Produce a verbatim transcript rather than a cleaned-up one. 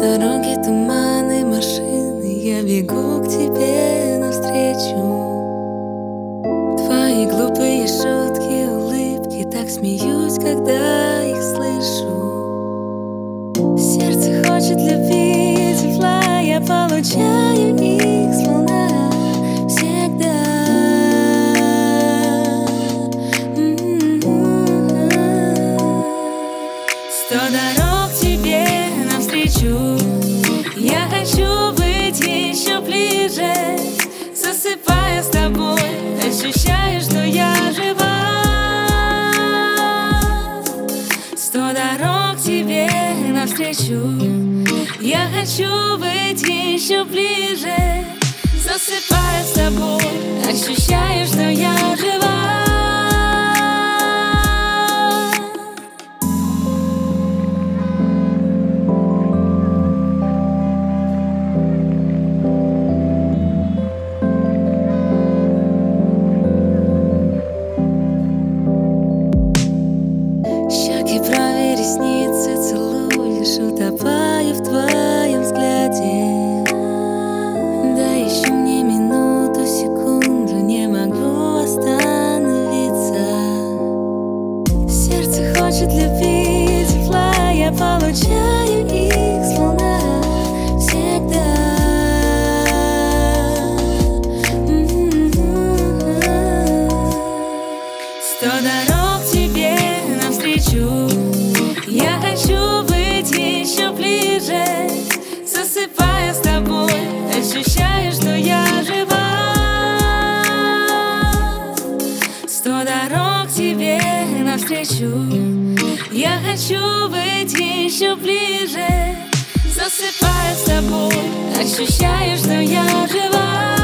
дороге туманы, машины, я бегу к тебе навстречу. Твои глупые шутки, улыбки, так смеюсь, когда их слышу. Сердце хочет любви, тепла, я получаю их сполна всегда. Сто дорог тебе навстречу, я хочу быть еще ближе. Засыпая с тобой, ощущаю, что я жива. Сто дорог тебе навстречу, я хочу быть еще ближе. Засыпая с тобой, ощущаю, что я жива. Ресницы целуешь, утопаю в твоем взгляде. Дай еще мне минуту, секунду, не могу остановиться. Сердце хочет любви, тепла, я получаю их сполна всегда. Сто дорог тебе навстречу, я хочу быть еще ближе. Засыпая с тобой, ощущаю, что я жива. Сто дорог тебе навстречу, я хочу быть еще ближе. Засыпая с тобой, ощущаю, что я жива.